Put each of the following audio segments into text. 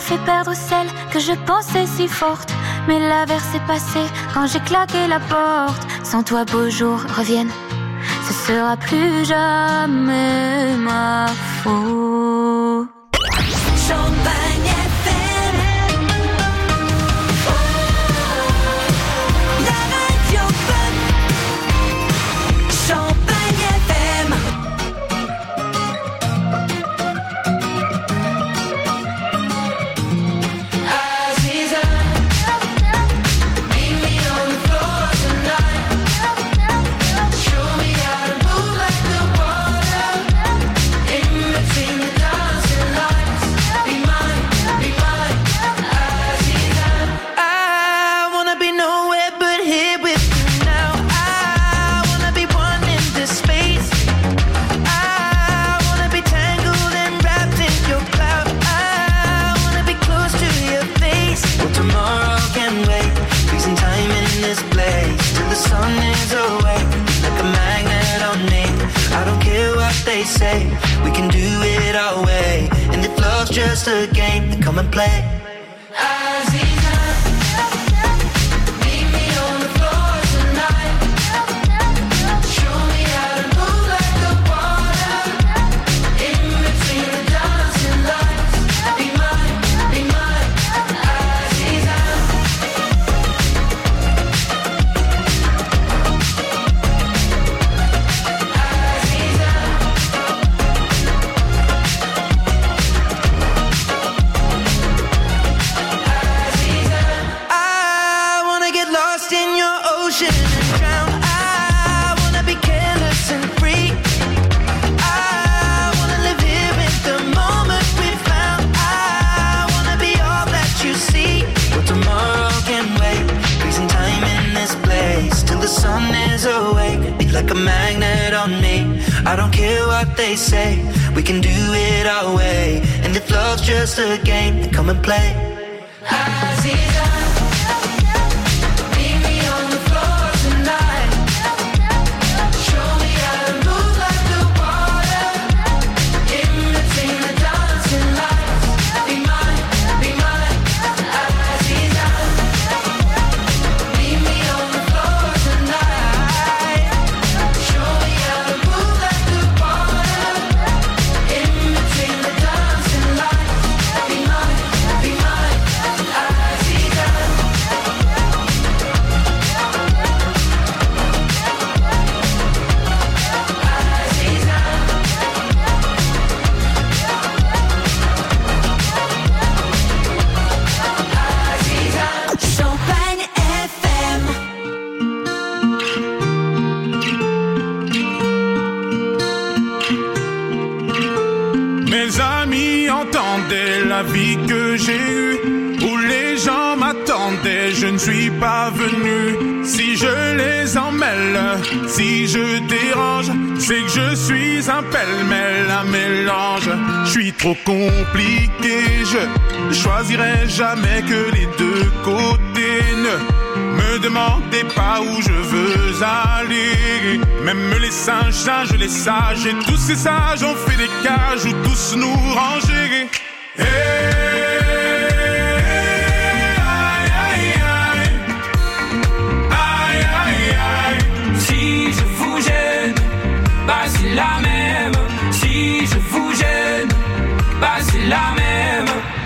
fait perdre celle que je pensais si forte. Mais l'averse est passée quand j'ai claqué la porte. Sans toi, beaux jours reviennent, ce sera plus jamais ma faute. Champagne FM, la radio pop. Champagne FM. Aziza, meet me on the floor tonight. Show me how to move like the water. In between the dancing lights. Be mine, Aziza. I wanna be nowhere but here with you now. I wanna be one in this space. I wanna be tangled and wrapped in your cloud. I wanna be close to your face. Well, tomorrow can wait. Freezing time in this place till the sun is away. Like a magnet on me. I don't care what they say. We can do it our way. And if love's just a game, then come and play. Aziza, meet me on the floor tonight. Show me how to move like the water. In between the dancing lights. Be mine, Aziza. I wanna get lost in your ocean and drown. I wanna be careless and free. I wanna live here in the moment we found. I wanna be all that you see. Well, tomorrow can wait. Freezing time in this place till the sun is awake. Be like a magnet on me. I don't care what they say. We can do it our way. And if love's just a game, then come and play. Aziza, meet me on the floor tonight. Show me how to move like the water. In between the dancing lights. Be mine, Aziza. Meet me on the floor tonight. Show me how to move like the water. In between the dancing lights. Be mine, Aziza. Champagne FM. Mes amis entendaient la vie que j'ai eue, où les gens m'attendaient, je ne suis pas venu. Si je les emmêle, si je dérange, c'est que je suis un pêle-mêle, un mélange. Je suis trop compliqué, je choisirai jamais que les deux côtés. Ne me demandez pas où je veux aller. Même les singes, les sages et tous ces sages ont fait des cages où tous nous ranger. Si je vous gêne, bah c'est la même. Si je vous gêne, bah c'est la même.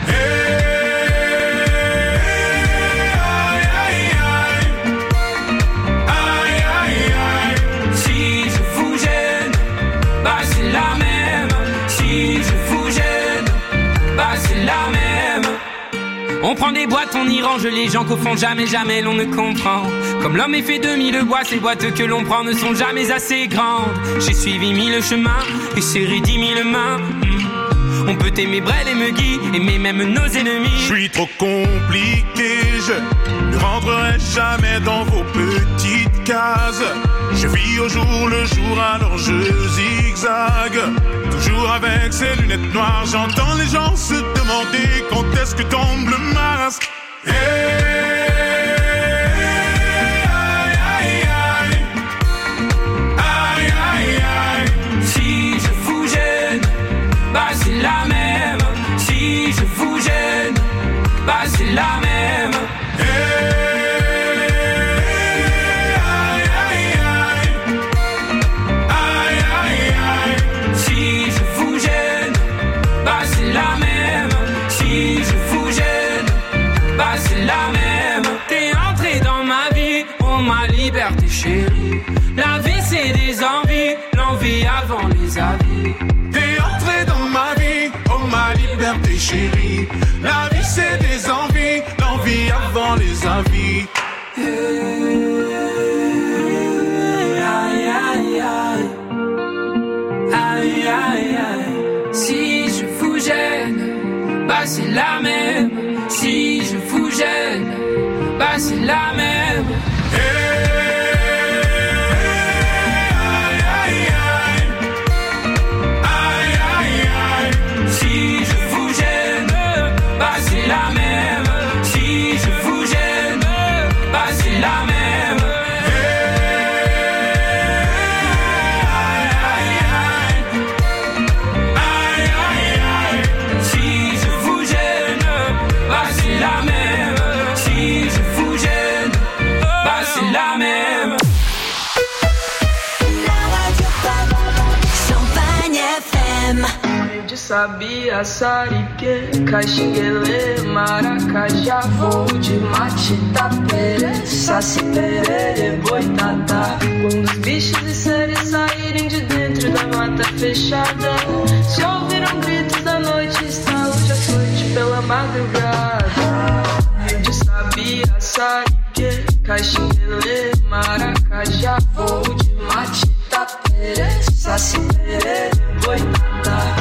Si je vous gêne, bah c'est la même. Si je vous gêne, bah c'est la même. On prend des boîtes, on y range les gens qu'au fond jamais l'on ne comprend. Comme l'homme est fait de mille bois, ces boîtes que l'on prend ne sont jamais assez grandes. J'ai suivi 1000 chemins et serré 10 000 mains. On peut aimer Brel et Meggy, aimer même nos ennemis. Je suis trop compliqué, je ne rentrerai jamais dans vos petites cases. Je vis au jour le jour, alors je zigzague. Toujours avec ces lunettes noires, j'entends les gens se demander quand est-ce que tombe le masque. Si je vous gêne, bah c'est la même. Si je vous gêne, ma liberté chérie. La vie c'est des envies, l'envie avant les avis. T'es entré dans ma vie, oh ma liberté chérie. La vie c'est des envies, l'envie avant les avis. Aïe aïe aïe, aïe aïe aïe. Si je vous gêne, bah c'est la même. Si je vous gêne, bah c'est la même. Si je vous gêne, bah c'est la même. Si je vous gêne, bah c'est la même. Si je vous gêne, bah c'est la même. Si je vous gêne, bah c'est la même. Champagne FM. De sabia, sarique, caxinguele, maracajá, voo de mate, tapere, saci, perere, boitatá. Quando os bichos e seres saírem de dentro da mata fechada, se ouviram gritos da noite, estalo de açoite pela madrugada. De sabia, sarique, caxinguele, maracajá, voo de mate, tapere, saci, perere, boitatá.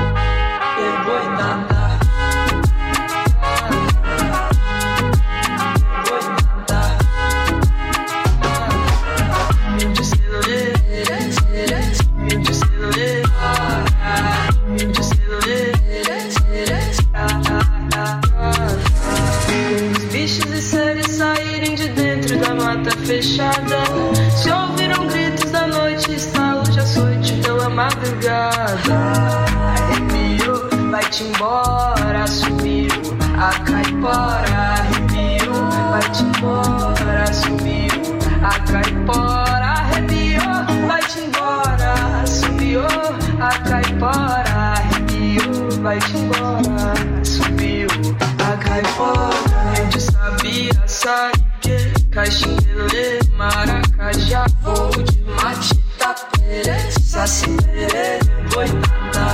Fechada, se ouviram gritos da noite, estalo de açoite pela madrugada. Arrepiou, vai-te embora, sumiu a caipora. Arrepiou, vai-te embora, sumiu a caipora. Arrepiou, vai-te embora, sumiu a caipora. Arrepiou, vai-te embora, sumiu a caipora. De sabia, sabe caxinguele, maracajá, voo de mate, tapere, saci, perere, boitatá,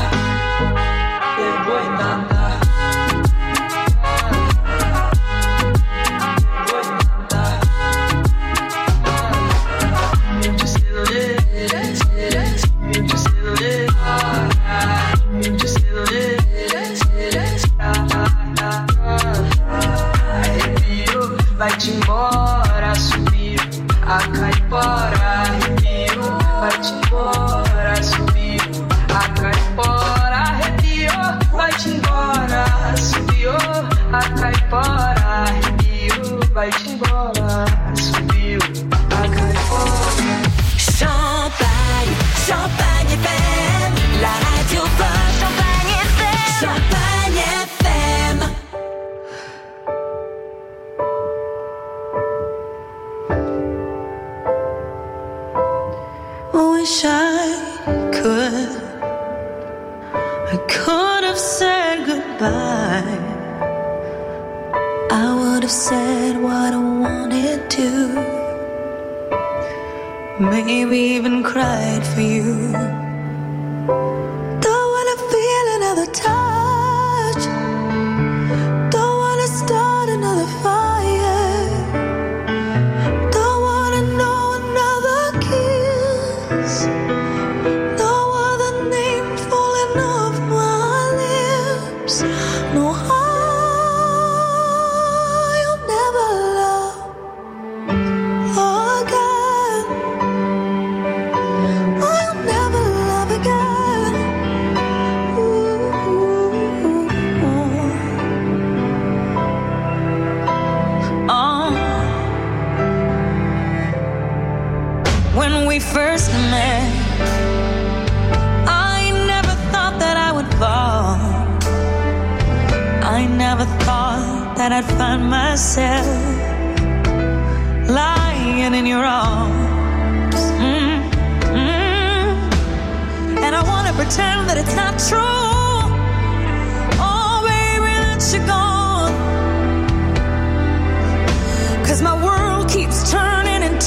boitatá, boitatá. De celulê, de celulê, de celulê, arrepiou, vai-te embora, subiu a caipora. Arrepiou, vai-te embora, subiu a caipora. Arrepiou, vai-te embora, subiu a caipora. Arrepiou, vai-te embora, subiu a caipora. Champagne, Champagne FM, la radio va. Champagne FM, Champagne FM. Wish I could have said goodbye. I would have said what I wanted to. Maybe even cried for you. Don't wanna feel another touch. Don't wanna start another fire. Don't wanna know another kiss. No other name falling off my lips. No, I'll never love again. I'll never love again. Ooh. Oh. When we first met, I never thought that I would fall. I never thought that I'd find myself lying in your arms. And I wanna pretend that it's not true. Oh, baby, that you're gone. 'Cause my world keeps turning and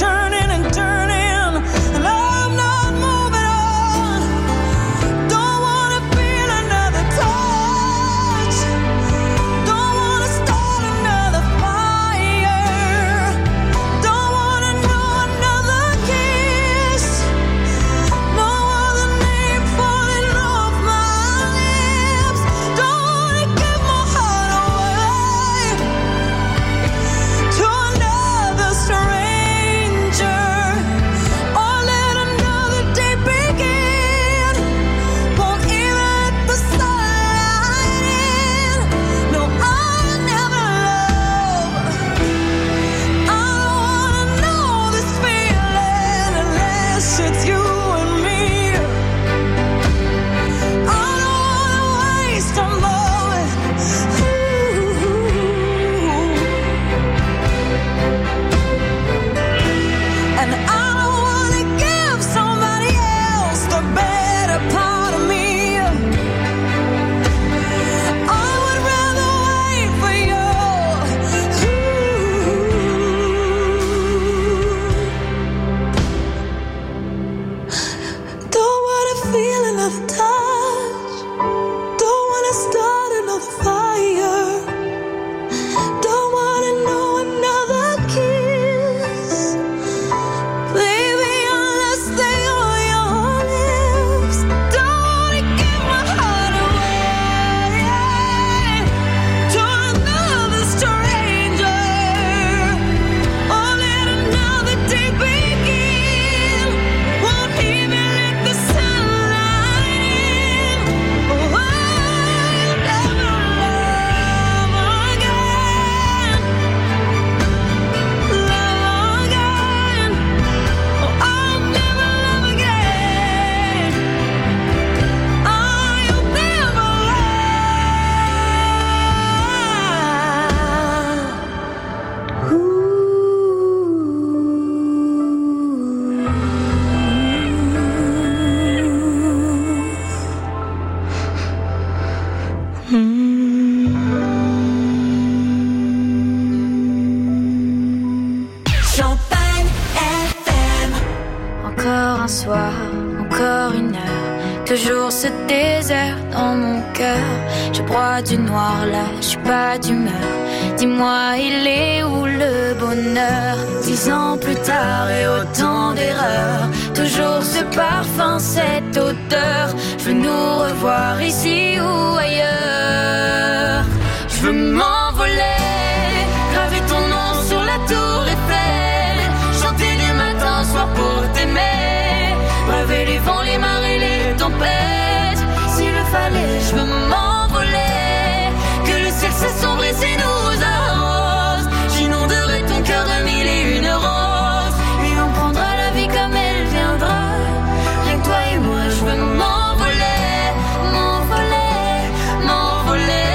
Encore un soir, encore une heure, toujours ce désert dans mon cœur. Je broie du noir là, je suis pas d'humeur. Dis-moi, il est où le bonheur? 10 ans plus tard et autant d'erreurs, toujours ce parfum, cette odeur. Je veux nous revoir ici ou ailleurs. Je veux m'envoler, graver ton nom sur la tour Eiffel, chanter du matin au soir pour t'aimer, braver les vents, les marées, les tempêtes. S'il le fallait, je veux m'envoler, que le ciel s'assombrisse et nous arrose. J'inonderai ton cœur de 1001 roses, et on prendra la vie comme elle viendra. Rien que toi et moi, je veux m'envoler, m'envoler, m'envoler.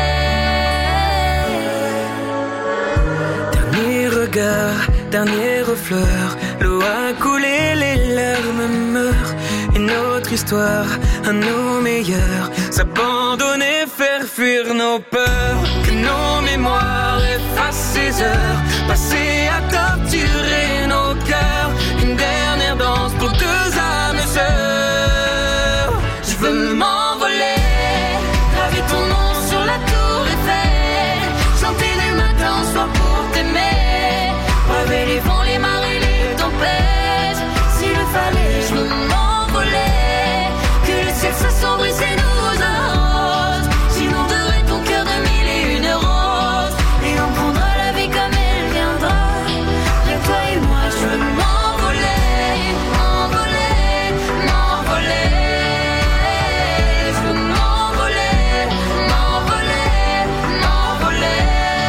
Dernier regard, dernière fleur, l'eau a coulé, les larmes meurent. Une autre histoire, à nos meilleurs, s'abandonner, faire fuir nos peurs. Que nos mémoires effacent ces heures passées à torturer nos cœurs. Une dernière danse pour deux âmes sœurs. Je veux m'envoler, graver ton nom sur la tour Eiffel, chanter du matin au soir pour t'aimer, braver les vents, les marées, les tempêtes. S'il le fallait, je veux m'envoler, que le ciel s'assombrisse et nous arrose. J'inonderai ton cœur de 1001 roses, et on prendra la vie comme elle viendra. Rien que toi et moi, je veux m'envoler, m'envoler, m'envoler. Je veux m'envoler, m'envoler, m'envoler.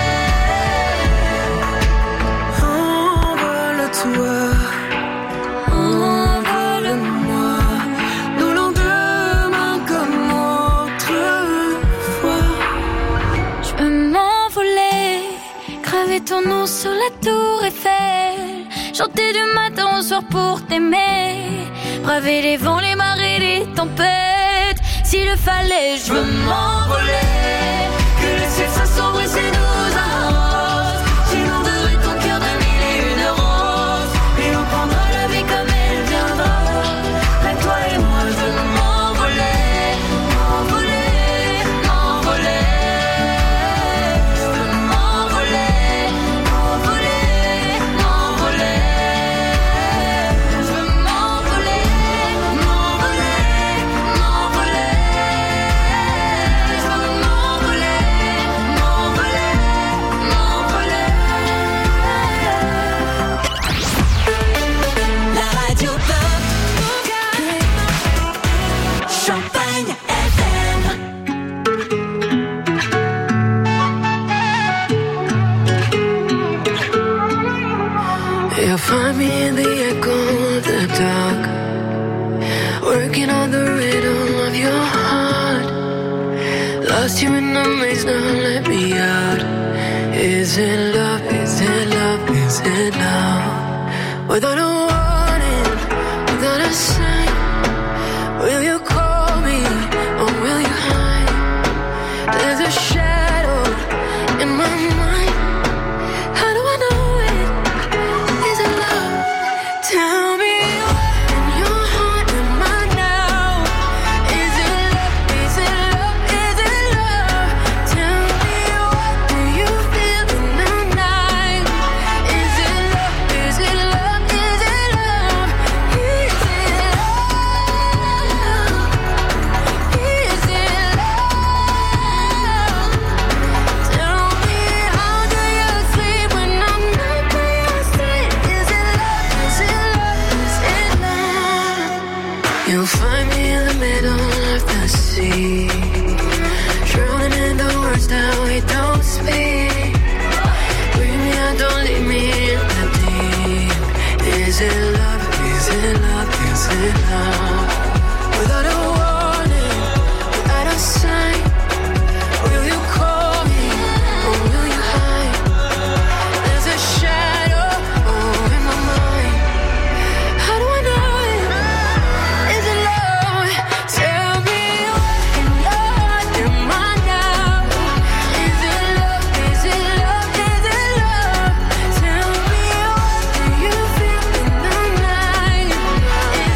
Envole-toi, envole-moi, nos lendemains comme autrefois. Je veux m'envoler, graver ton nom sur la tour Eiffel, chanter du matin au soir pour t'aimer, braver les vents, les marées, les tempêtes. S'il le fallait, je veux m'envoler, que le ciel s'assombrisse et nous arrose. J'inonderai ton cœur de 1001 roses, et on prendra la vie comme elle viendra. Avec toi et moi, je veux m'envoler, m'envoler, m'envoler. Je veux m'envoler, m'envoler, m'envoler. Je veux m'envoler, m'envoler, m'envoler. Je veux m'envoler, m'envoler, m'envoler. La radio pop, Champagne FM. You'll find me in the echo of the dark, working on the rhythm of your heart. Lost you in the maze, now let me out. Is it love? Is it love? Is it love? Without a warning, without a sign, will you call me or will you hide? There's a shadow in my mind. How do I know it? Is it love? Tell me what in your heart am I now? Is it love? Is it love? Is it love? Tell me what do you feel in the night? Is it love? Is it love? Is it love? Is it love? Is it love? Tell me how do you sleep when I'm not by your side? Is it love? Is it love? Is it love? You'll find me in the middle of the sea, drowning in the words that we don't speak. Bring me out, don't leave me in the deep. Is it love? Is it love? Is it love? Without a warning, without a sign, will you call me or will you hide? There's a shadow in my mind. How do I know it? Is it love? Tell me what in your heart am I now? Is it love? Is it love? Is it love? Tell me what do you feel in the night? Is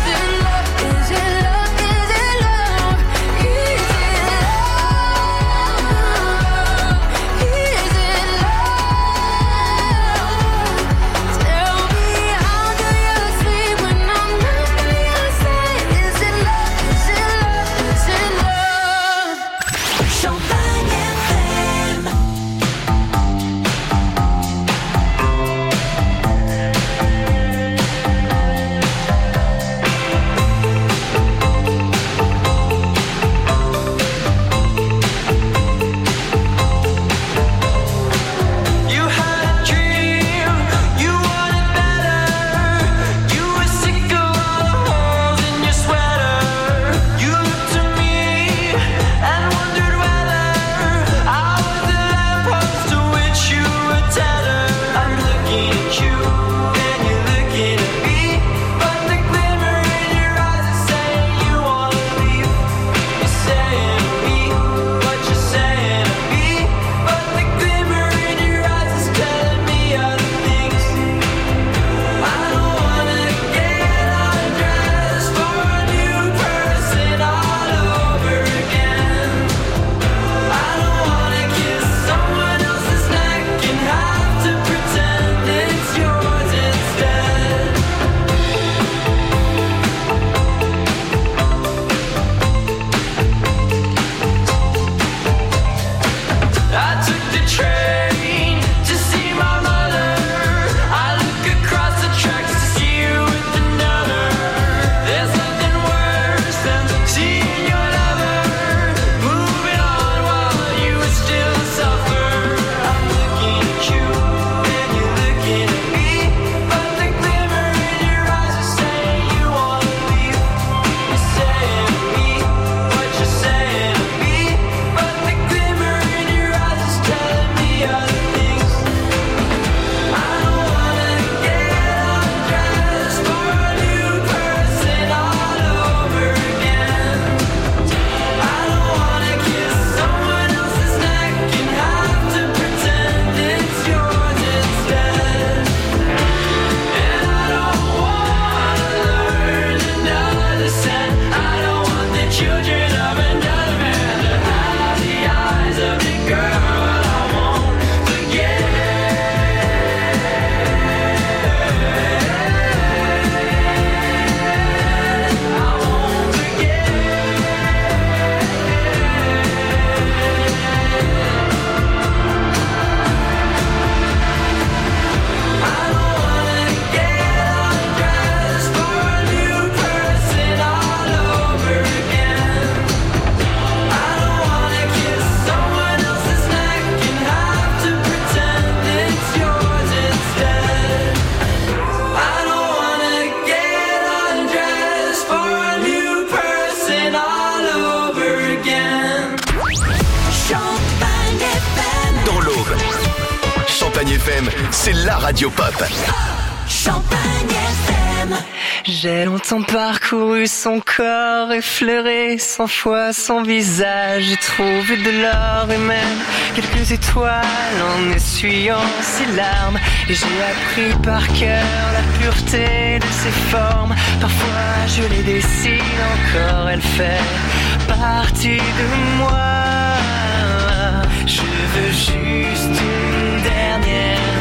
c'est la radio pop. Champagne FM. J'ai longtemps parcouru son corps, effleuré 100 fois son visage. J'ai trouvé de l'or et même quelques étoiles en essuyant ses larmes. Et j'ai appris par cœur la pureté de ses formes. Parfois je les dessine encore, elle fait partie de moi. Je veux juste une dernière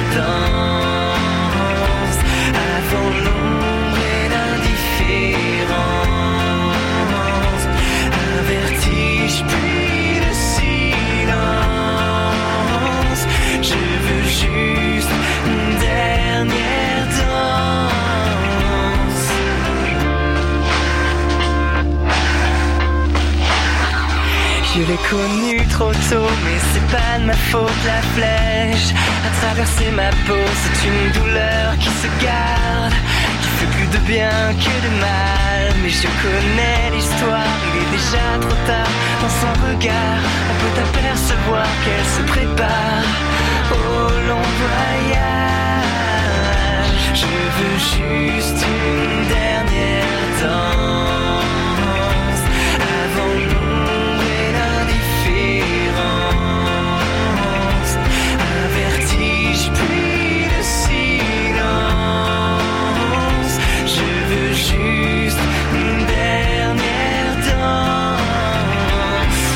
danse avant l'ombre et l'indifférence. Un vertige puis le silence. Je veux juste une dernière danse. Je l'ai connue trop tôt, mais c'est pas de ma faute. La flèche a traversé ma peau, c'est une douleur qui se garde, qui fait plus de bien que de mal. Mais je connais l'histoire, il est déjà trop tard. Dans son regard, on peut apercevoir qu'elle se prépare au long voyage. Je veux juste une dernière danse avant l'ombre et l'indifférence. Un vertige puis le silence. Je veux juste une dernière danse.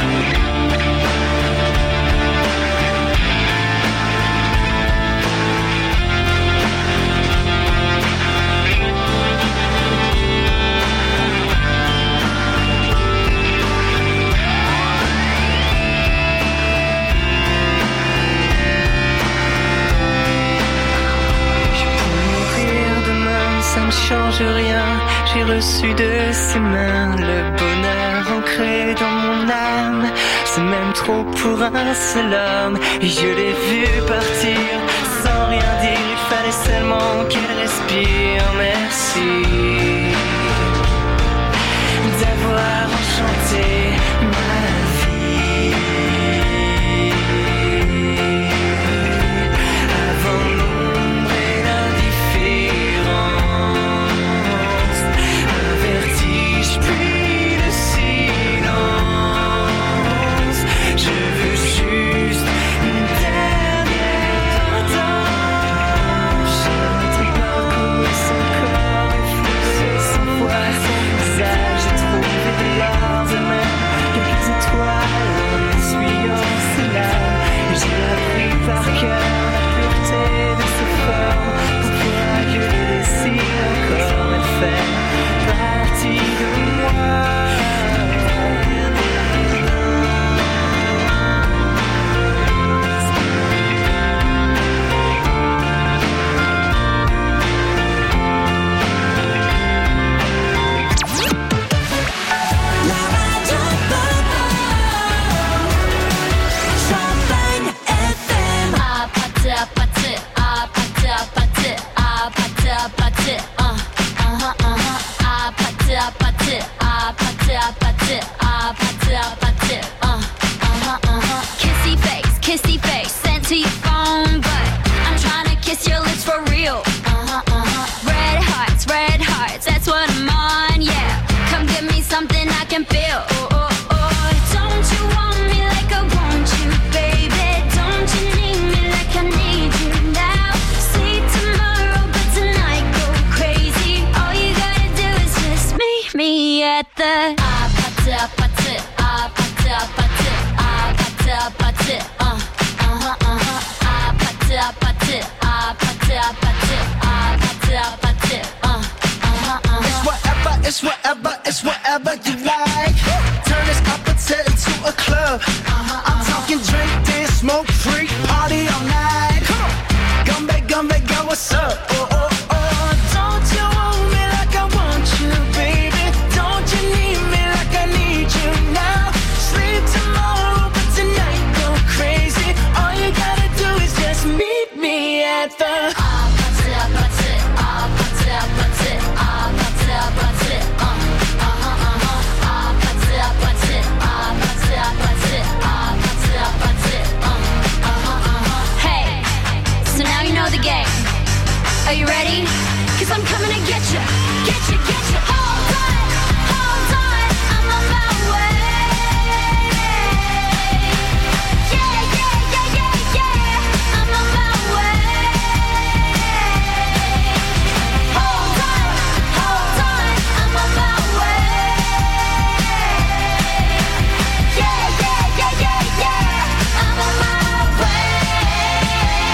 Ça ne change rien, j'ai reçu de ses mains le bonheur ancré dans mon âme. C'est même trop pour un seul homme. Et je l'ai vu partir sans rien dire, il fallait seulement qu'elle respire. Merci d'avoir enchanté ma vie. Avant l'ombre et l'indifférence. Un vertige puis le silence. Je veux juste une dernière danse. J'ai parcouru son corps, effleuré 100 fois son visage. J'ai trouvé de l'or de même, quelques étoiles en essuyant ses larmes. Et j'ai appris par cœur la pureté de ses formes. Pourquoi je le dessine encore, elle fait partie de moi. La radio pop. Champagne FM. Kissy face, sent to your phone, but I'm trying to kiss your lips for real. Red hearts, that's what I'm on, yeah. Come give me something I can feel. Don't you want me like I want you, baby? Don't you need me like I need you now? See tomorrow, but tonight go crazy. All you gotta do is just meet me at the It's whatever you like. Turn this appetite into a club. I'm talking drink, dance, smoke, freak, party all night. Come back, girl, what's up? Oh. Don't you want me like I want you, baby? Don't you need me like I need you now? Sleep tomorrow, but tonight go crazy. All you gotta do is just meet me at the Hey, so now you know ready? 'Cause I'm coming to get you, get you, get you. Hold on, I'm on my way. Yeah, yeah, yeah, yeah, yeah, I'm on my way. Hold on, I'm on my way. Yeah, yeah, yeah, yeah, yeah, I'm on my way.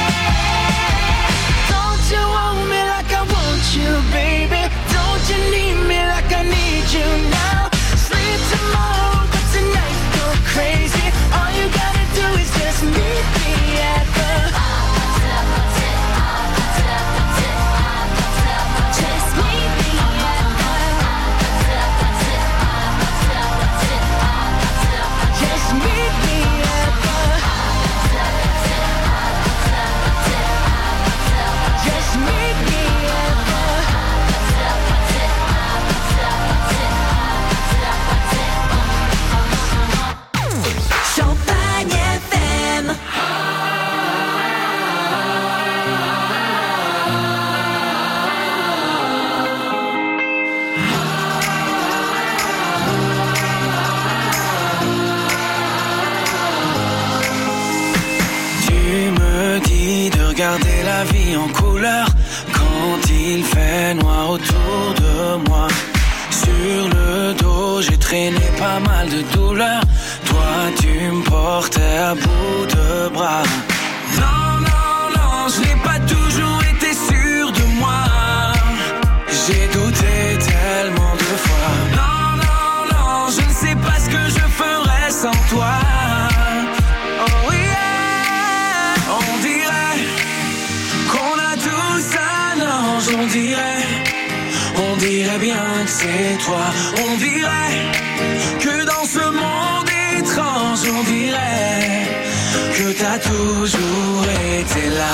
Don't you want me like I want you, baby? Don't you need me like I need you now? Sleep tomorrow, but tonight go crazy. All you gotta do is just meet me at the Just meet me at Just meet me at the Just meet me at the Champagne FM. Tu me dis de regarder la vie en couleur quand il fait noir autour de moi. Sur le dos, j'ai traîné pas mal de douleurs. Toi, tu me portais à bout de bras. Non, non, non, je n'ai pas toujours été sûr de moi. J'ai douté tellement de fois. Non, non, non, je ne sais pas ce que je ferais sans toi. Oh yeah, on dirait qu'on a tous un ange, on dirait bien que c'est toi. On dirait que dans ce monde étrange, on dirait que t'as toujours été là.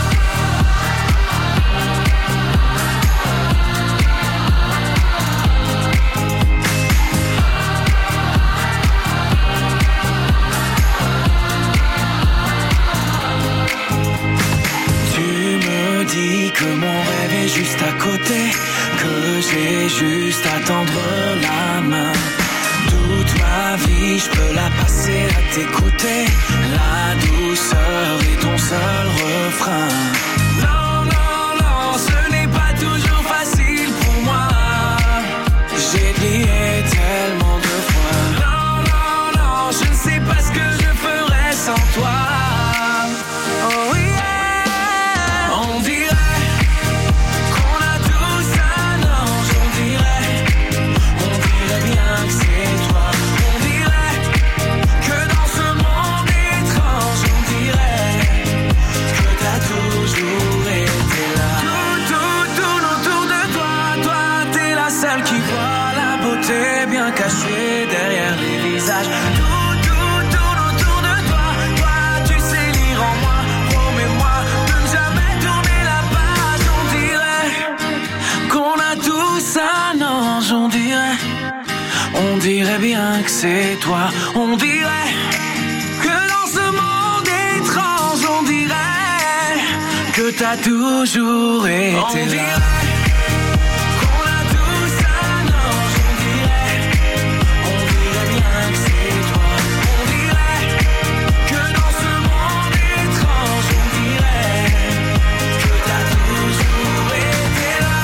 Tu me dis que mon rêve est juste à côté, que j'ai juste à tendre la main. Toute ma vie, je peux la passer à t'écouter. La douceur est ton seul refrain. Non, non, non, ce n'est pas toujours facile pour moi. J'ai plié tellement de fois. Non, non, non, je ne sais pas ce que je ferais sans toi. Oh yeah, on dirait qu'on a tous un ange, on dirait bien que c'est toi. On dirait que dans ce monde étrange, on dirait que t'as toujours été là. Tout autour de toi, toi t'es la seule qui voit la beauté bien cachée derrière les visages. Tout autour de toi, toi tu sais lire en moi. Promets-moi de ne jamais tourner la page. On dirait qu'on a tous un ange, on dirait bien que c'est toi. On dirait que dans ce monde étrange, on dirait que t'as toujours été là. Qu'on a tous un ange, on dirait bien que c'est toi. On dirait que dans ce monde étrange, on dirait que t'as toujours été là.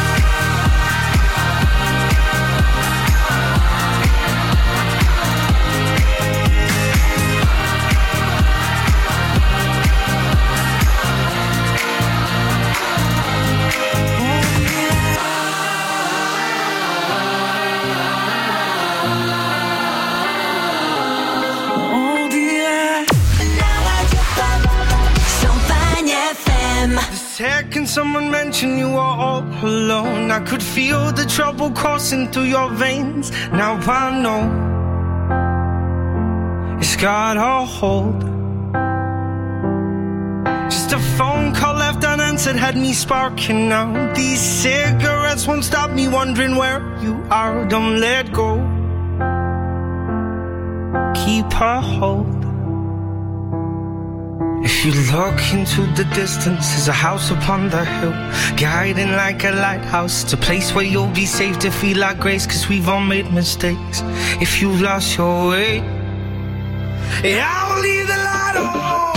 Second someone mentioned you were all alone, I could feel the trouble coursing through your veins. Now I know it's got a hold. Just a phone call left unanswered had me sparking now. These cigarettes won't stop me wondering where you are. Don't let go, keep a hold. If you look into the distance, there's a house upon the hill, guiding like a lighthouse. It's a place where you'll be safe to feel our grace, cause we've all made mistakes. If you've lost your way, yeah, I will leave the light on.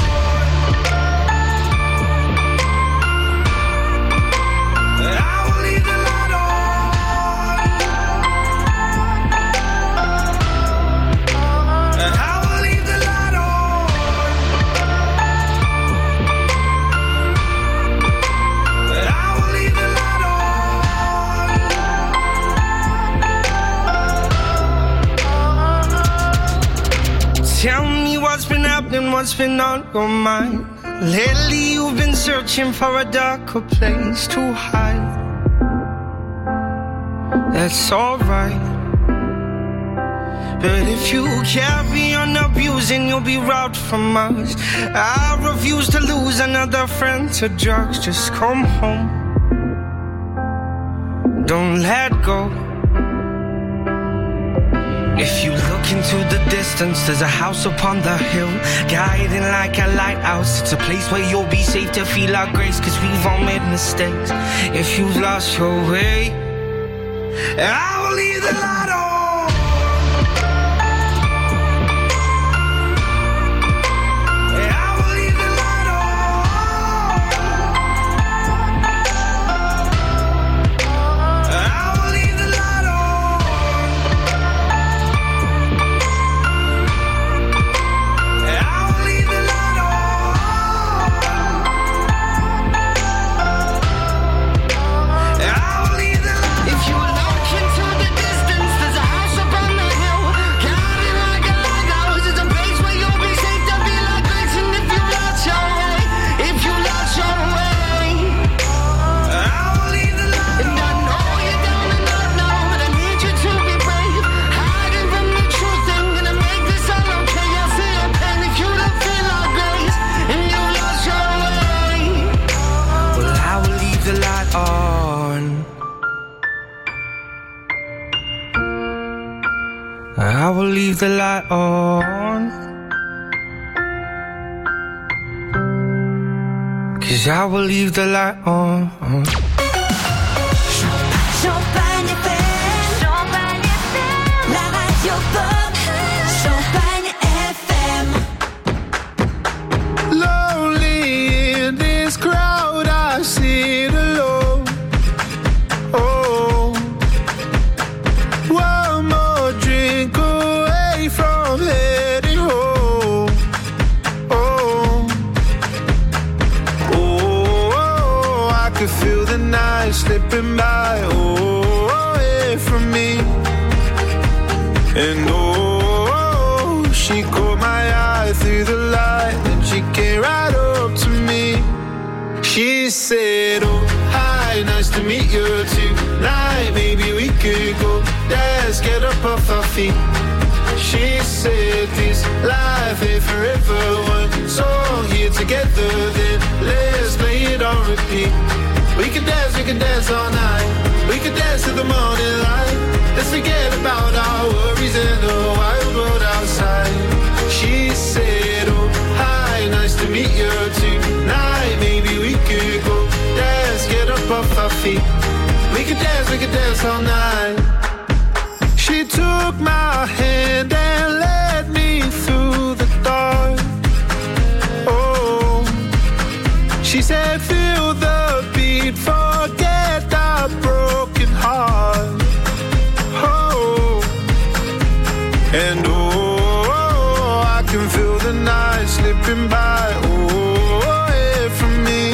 Tell me what's been happening, what's been on your mind. Lately you've been searching for a darker place to hide. That's alright, but if you carry on abusing, you'll be robbed from us. I refuse to lose another friend to drugs. Just come home, don't let go. If you look into the distance, there's a house upon the hill, guiding like a lighthouse. It's a place where you'll be safe to feel our grace, cause we've all made mistakes. If you've lost your way, I will leave the light on. I will leave the light on, cause I will leave the light on. Champagne FM, Champagne FM, la radio pop, Champagne FM. Lonely in this crowd, I sit alone. Oh, one more drink away from heading home. Oh, oh, I could feel the night slipping by. Oh, away from me. And oh, she caught my eye through the light, and she came right up to me. She said, oh, hi, nice to meet you tonight. Maybe we could go dance, get up off our feet. She said, this life ain't forever. One song here together, then let's play it on repeat. We can dance all night. We can dance to the morning light. Let's forget about our worries and the wild world outside. She said, oh, hi, nice to meet you tonight. Maybe we could go dance, get up off our feet. We can dance all night. She took my hand and led me through the dark. Oh, she said, feel the beat, forget our broken heart. Oh, and oh, I can feel the night slipping by. Oh, away from me.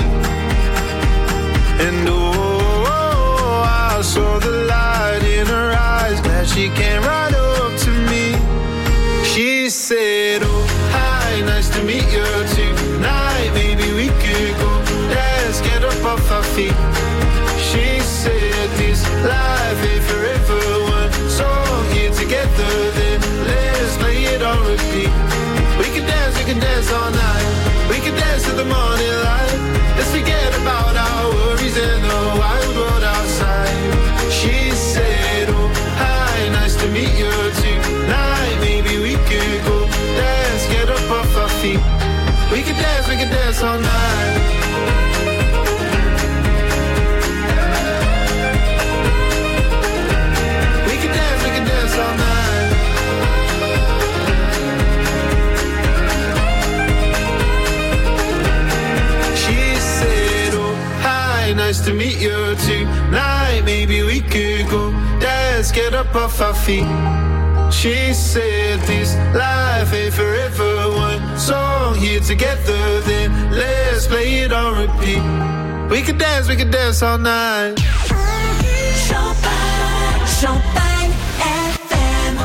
And oh, I saw the light in her eyes, glad she came right up to me. She said, oh, hi, nice to meet you tonight. Maybe we could go dance, get up off our feet. She said, this life ain't forever. One song here together, then let's play it on repeat. We can dance all night. We can dance to the morning light. Let's forget about our worries and the wild world outside. She said, oh, hi, nice to meet you tonight. Maybe we could go dance, get up off our feet. We can let's get up off our feet. She said this life ain't forever. One song here together, then let's play it on repeat. We could dance all night. Champagne, Champagne FM.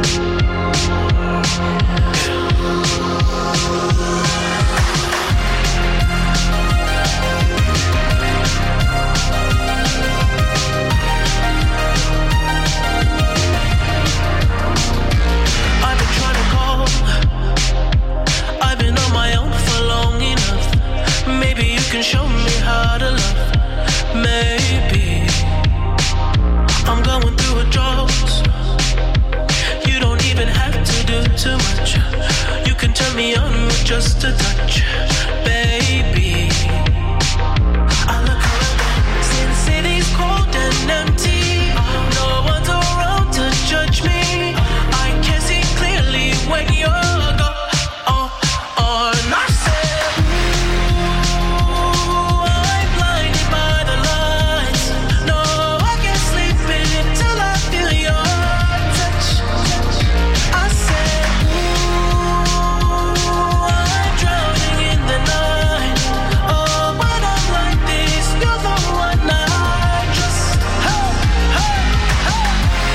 I've been trying to call. I've been on my own for long enough. Maybe you can show me how to love. Maybe I'm going through a drought. You don't even have to do too much. You can turn me on with just a touch, baby. I look around, see the city's cold and empty. No one's around to judge me. I can see clearly when you're gone. And I said, ooh, I'm blinded by the lights. No, I can't sleep until I feel your touch. I said, ooh, I'm drowning in the night. Oh, when I'm like this, you're the one I just, hey, hey, hey.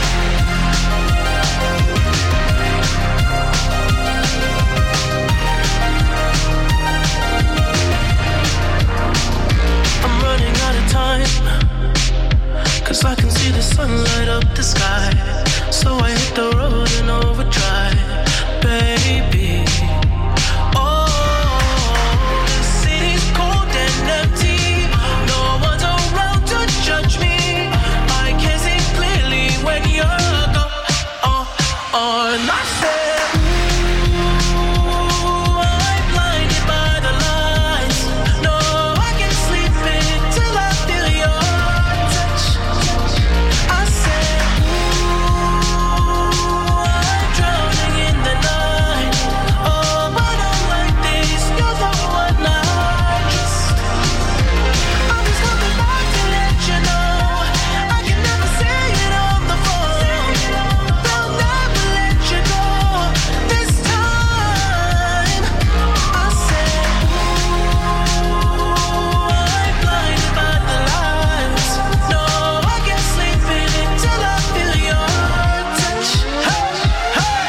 I'm running out of time, 'cause I can see the sun light up the sky. So I hit the road and overdrive, baby. Oh, the city's cold and empty. No one's around to judge me. I can see clearly when you're gone. And I said, ooh, I'm blinded by the lights. No, I can't sleep until I feel your touch. I said, ooh, I'm drowning in the night. Oh, when I'm like this, you're the one I just. I'm just coming back to let you know I can never say it on the phone. They'll never let you go this time. I said, ooh, I'm blinded by the lights. No, I can't sleep until I feel your touch. Hey, hey,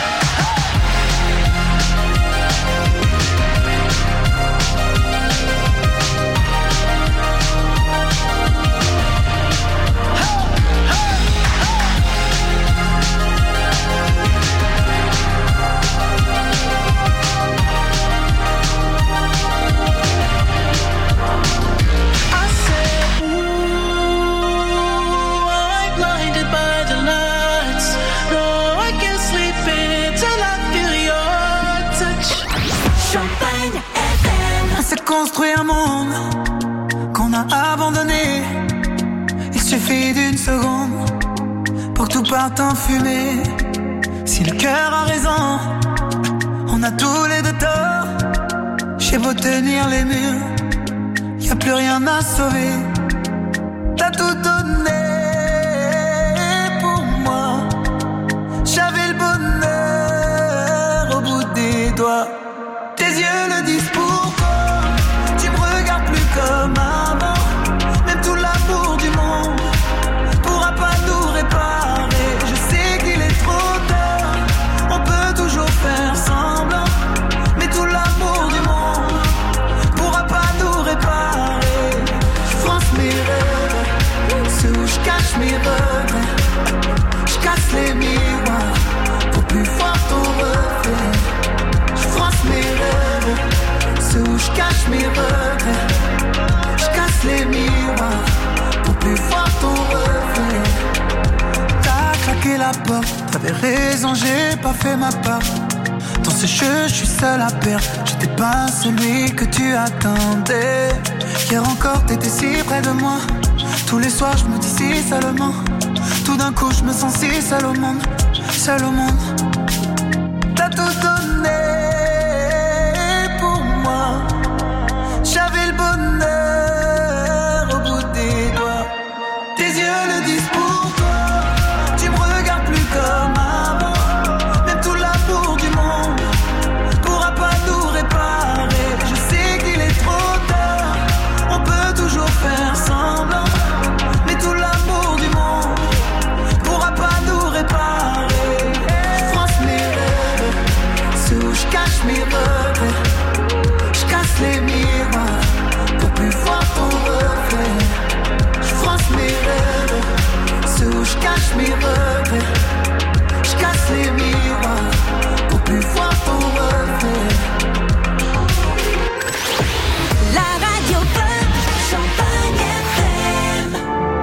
I said, ooh, I'm blinded by the lights. No, I can't sleep until I feel your touch. Champagne FM. On s'est construit un monde qu'on a abandonné. Il suffit d'une seconde pour que tout parte en fumée. Si le cœur a raison, on a tous les deux tort. J'ai beau tenir les murs, y a plus rien à sauver. T'as tout donné pour moi. J'avais le bonheur au bout des doigts. Tes yeux le disent pourquoi. Tu me regardes plus comme avant. Même tout l'amour du monde pourra pas tout réparer. Je sais qu'il est trop tard. On peut toujours faire semblant, mais tout l'amour du monde pourra pas tout réparer. Je France mes rêves, ceux où je cache mes regrets. Je casse les miroirs pour plus voir ton reflet. Je France mes rêves, ceux où je cache mes regrets. Je casse les miroirs pour plus voir ton reflet. T'as claqué la porte, t'avais raison, j'ai pas fait ma part. Dans ce jeu, je suis seul à perdre. J'étais pas celui que tu attendais. Hier encore, t'étais si près de moi. Tous les soirs, je me dis si seulement. Tout d'un coup, je me sens si seul au monde. Seul au monde. T'as tout donné pour moi. J'avais le bonheur au bout des doigts. Tes yeux le disent pour toi. Tu me regardes cache mes regrets. Je casse les miroirs pour plus voir ton reflet. La radio Fun, Champagne FM.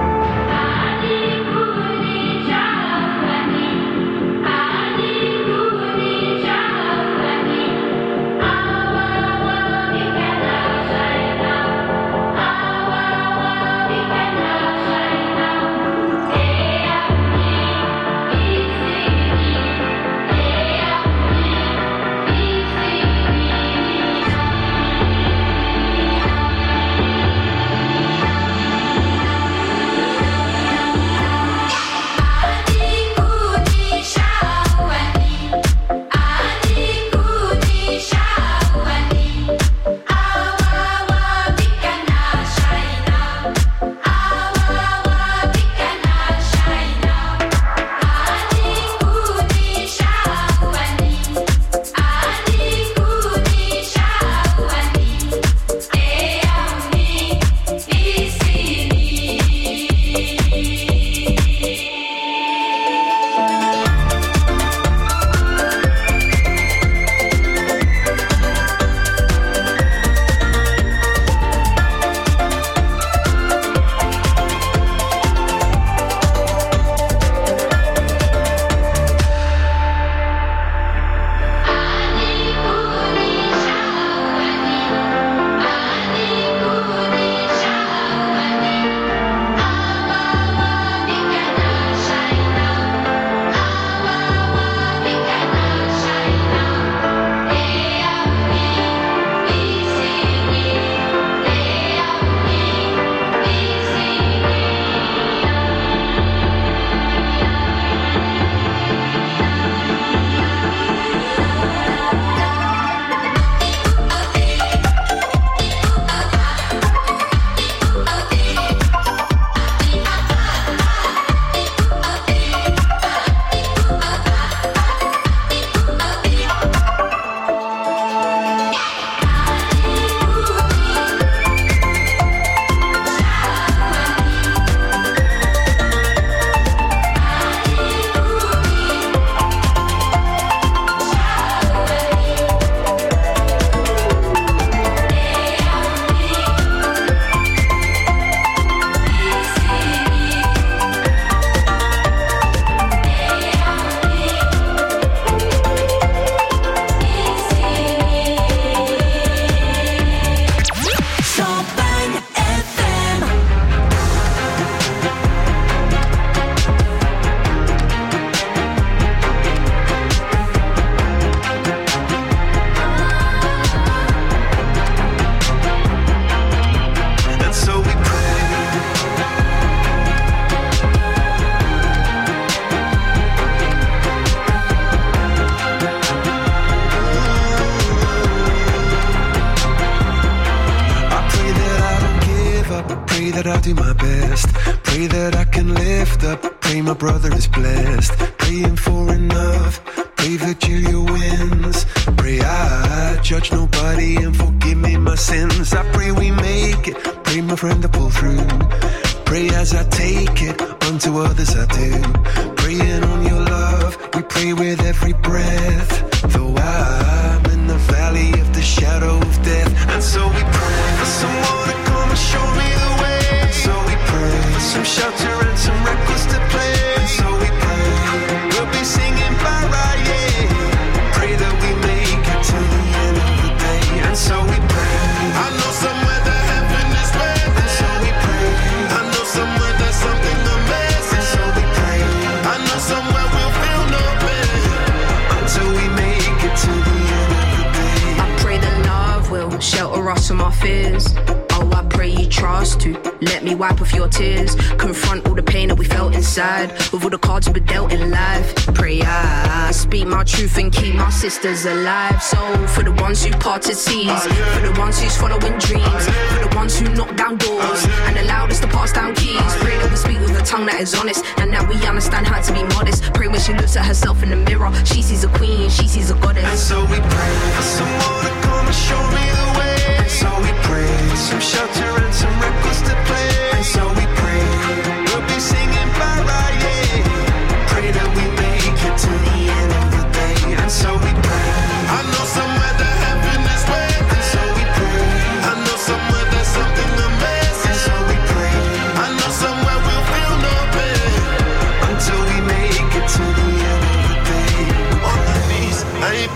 do my best. Pray that I can lift up. Pray my brother is blessed. Praying for enough. Pray Virgilia wins. Pray I judge nobody and forgive me my sins. I pray we make it. Pray my friend to pull through. Pray as I take it. Unto others I do. Praying on your love. We pray with every breath. Though I'm in the valley of the shadow of death. And so we pray for someone to come and show me the way. And so we pray for some shelter and some records to play. And so we pray we'll be singing Barra, yeah. Pray that we make it to the end of the day. And so we pray. I know somewhere that heaven is waiting. And so we pray. I know somewhere there's something amazing. And so we pray. I know somewhere we'll feel no pain until we make it to the end of the day. I pray that love will shelter us from our fears. Oh, I pray you trust to let me wipe off your tears. Confront all the pain that we felt inside with all the cards we were dealt in life. Pray I speak my truth and keep my sisters alive. So for the ones who parted seas, for the ones who's following dreams, for the ones who knock down doors and allowed us to pass down keys. Pray that we speak with a tongue that is honest and that we understand how to be modest. Pray when she looks at herself in the mirror, she sees a queen, she sees a goddess. And so we pray for someone to come and show me the way. And so we pray some shelter and some records to play. And so we pray we'll be singing Barra, yeah.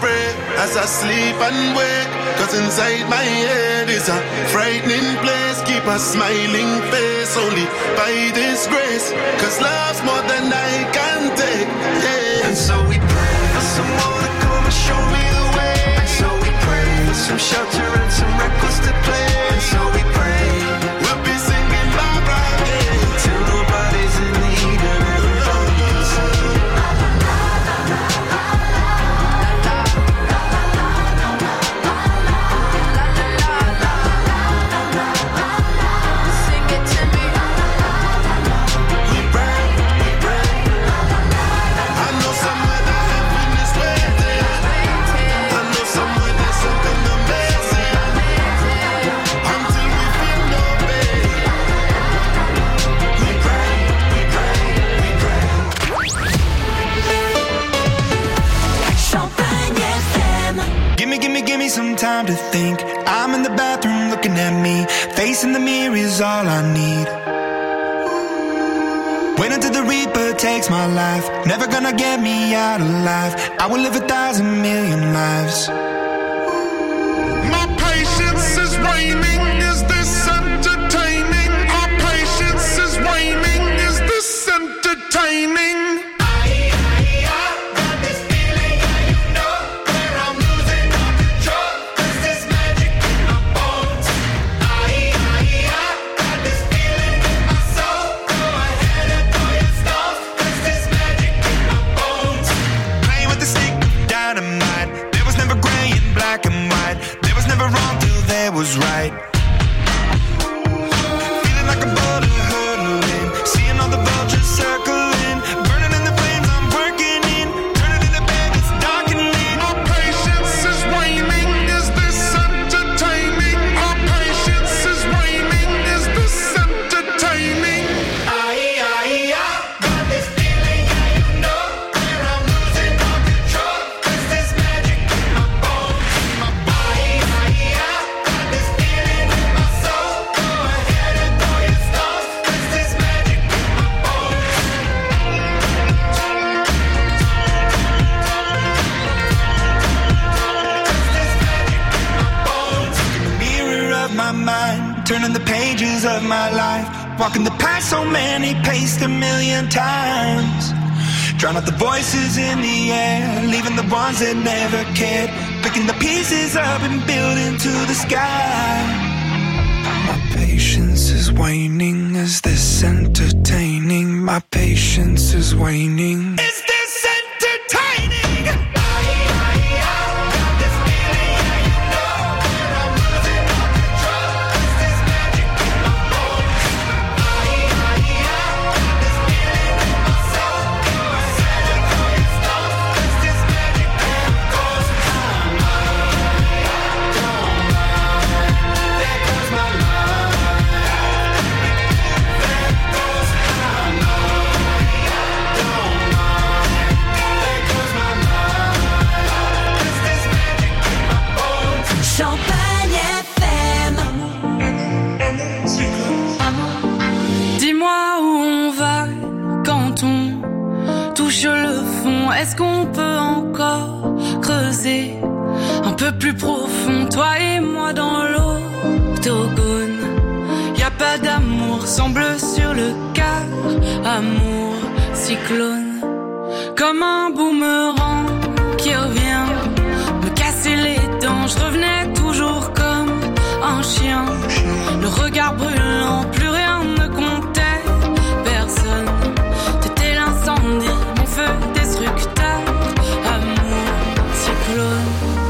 pray as I sleep and wake, cause inside my head is a frightening place. Keep a smiling face only by this grace, cause love's more than I can take, yeah. And so we pray for someone to come and show me the way. And so we pray for some shelter and some records to play. And so we pray we'll be singing Barbara, yeah, till nobody's in need and everybody's singing. Give me some time to think. I'm in the bathroom looking at me. Facing the mirror is all I need. Wait until the Reaper takes my life. Never gonna get me out alive. I will live 1,000 million lives. My patience is waning. Is this entertaining? Our patience is waning. Is this entertaining? Was right. Feeling like a bullet hurtling, seeing all the vultures circling, burning in the flames I'm working in, turning in the bed it's darkening. Our patience is waning. Is this entertaining? Our patience is waning. Is this entertaining? Got this feeling, yeah, you know, where I'm losing all control. Cause there's magic in my bones, my body. Turning the pages of my life, walking the path so many paced 1,000,000 times. Drown out the voices in the air, leaving the ones that never cared. Picking the pieces up and building to the sky. My patience is waning. Is this entertaining? My patience is waning. Is this entertaining? Champagne FM. Dis-moi où on va quand on touche le fond. Est-ce qu'on peut encore creuser un peu plus profond, toi et moi dans l'octogone? Y a pas d'amour, semble sur le cœur. Amour, cyclone, comme un boomerang qui revient me casser les dents. Je revenais toujours comme un chien, le regard brûlant, plus rien ne comptait. Personne, t'étais l'incendie, mon feu destructeur. Amour, cyclone.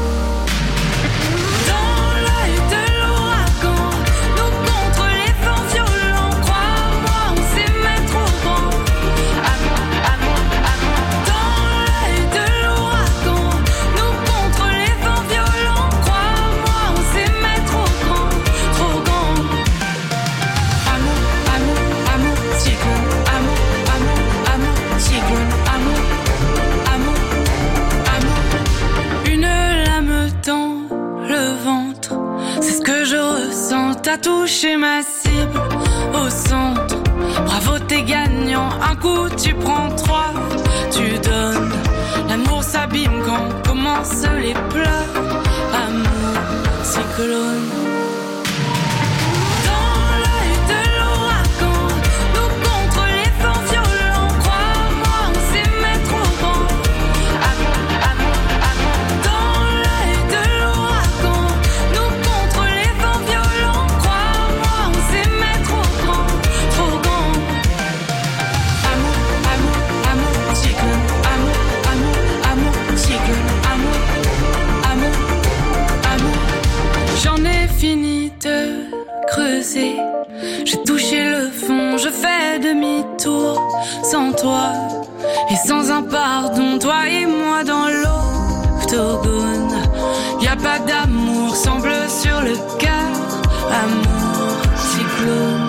Dans l'œil de l'ouragan, nous contre les vents violents. Crois-moi, on s'aimait trop grand. Amour, amour, amour. Dans l'œil de l'ouragan, nous contre les vents violents. Crois-moi, on s'aimait trop grand, trop grand. Amour, amour, amour, cyclone. Amour, amour, amour, cyclone. Amour, amour, amour. Une lame dans le ventre, c'est ce que je ressens. T'as touché ma cible au centre, Bravo, t'es gagnant, un coup tu prends 3, tu donnes. L'amour s'abîme quand commencent les pleurs. Amour, cyclone. J'ai touché le fond, je fais demi-tour. Sans toi et sans un pardon, toi et moi dans l'octogone. Y a pas d'amour, sans bleu sur le cœur. Amour, cyclone.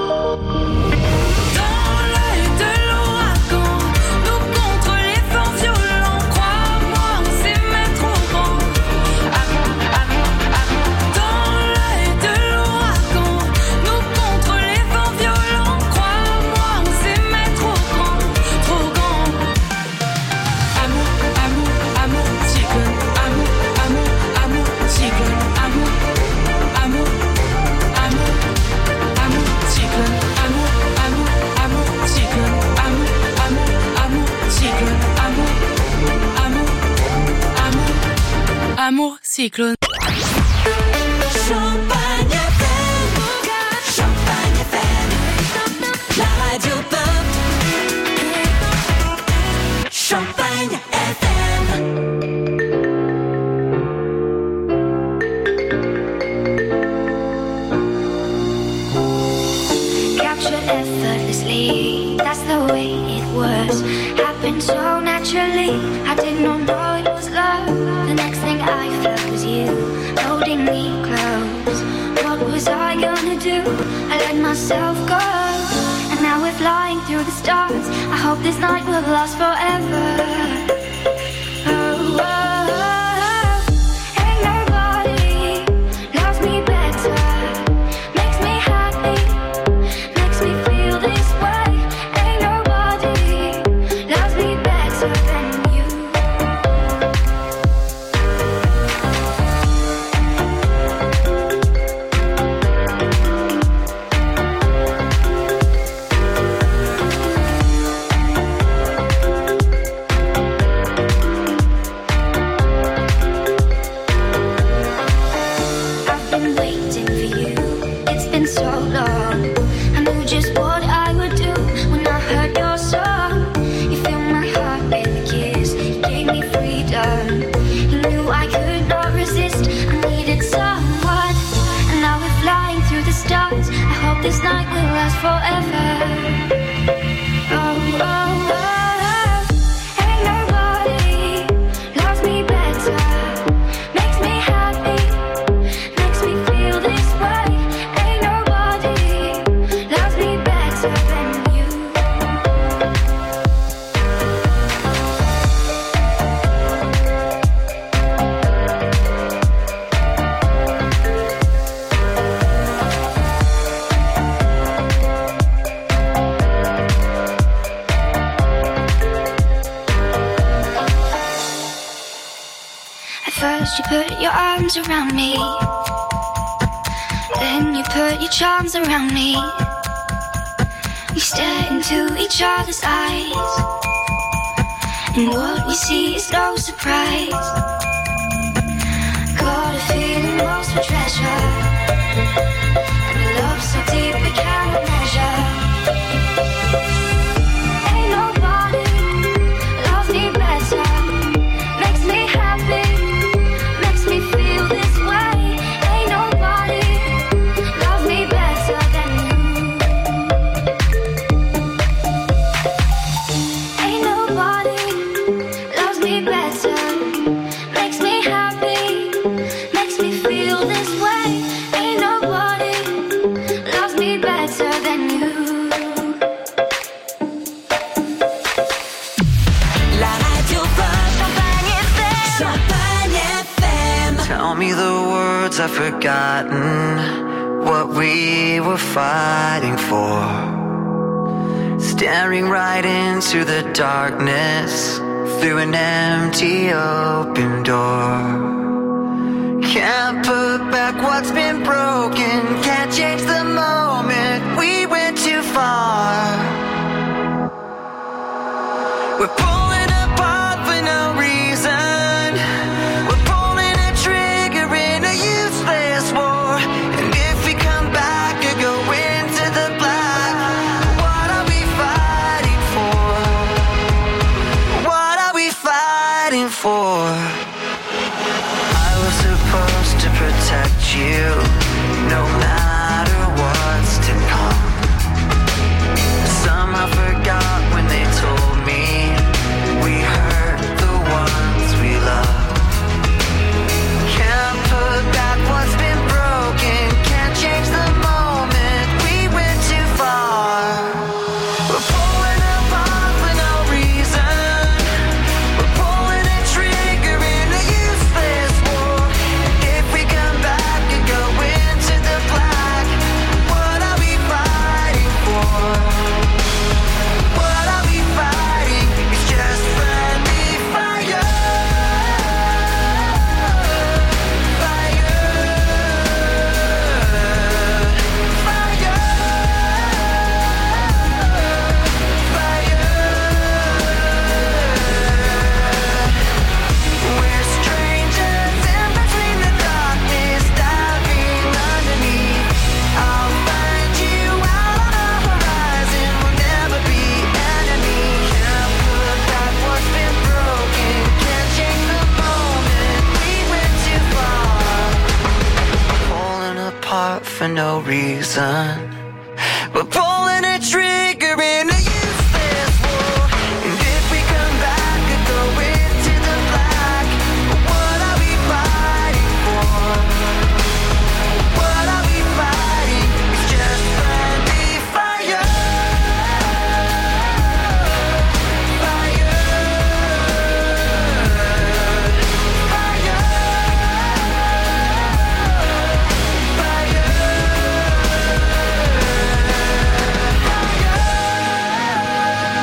Amour, cyclone. Champagne FM, Champagne FM, la radio pop. Champagne FM. Captured effortlessly, that's the way it was. Happened so naturally, I did not know it was love. The next thing I felt was you, holding me close. What was I gonna do? I let myself go. And now we're flying through the stars. I hope this night will last forever. Oh, oh, oh. Ain't nobody loves me better. Makes me happy, makes me feel this way. Ain't nobody loves me better than you. I've been waiting for you, it's been so long. I knew just what I would do when I heard your song. You filled my heart with a kiss, you gave me freedom. You knew I could not resist, I needed someone. And now we're flying through the stars. I hope this night will last forever. Oh, oh, oh, oh. Ain't nobody loves me better. Makes me happy, makes me feel this way. Ain't nobody loves me better than you. At first you put your arms around me, then you put your charms around me. We stare into each other's eyes, and what we see is no surprise. Got a feeling lost for treasure, and a love so deep we cannot measure. Ain't nobody loves me better. Makes me happy, makes me feel this way. Ain't nobody loves me better than you. Ain't nobody loves me better. Makes me happy, makes me feel this way. Ain't nobody loves me better than you. La radio pop, Champagne FM, Champagne FM. Tell me the words I've forgotten, what we were fighting for. staring right into the darkness through an empty open door. Can't put back what's been broken, can't change the moment we went too far. We're pulling apart for no reason. We're pulling a trigger in a useless war. And if we come back or go into the black, what are we fighting for? What are we fighting for? I was supposed to protect you, no matter what's to come. Somehow forgot when they told me we hurt the ones we love. Can't put back what's been broken, can't change the moment we went too far. We're pulling apart for no reason. We're pulling a trigger in a useless war. If we come back and go into the black, what are we fighting for? What are we fighting? It's just friendly fire. Fire. Fire. Fire. We're strangers in between the darkness, diving underneath. I'll find you out on the horizon, we'll never be enemies. Can't put back what's been broken, can't change the moment we went too far. Falling apart for no reason.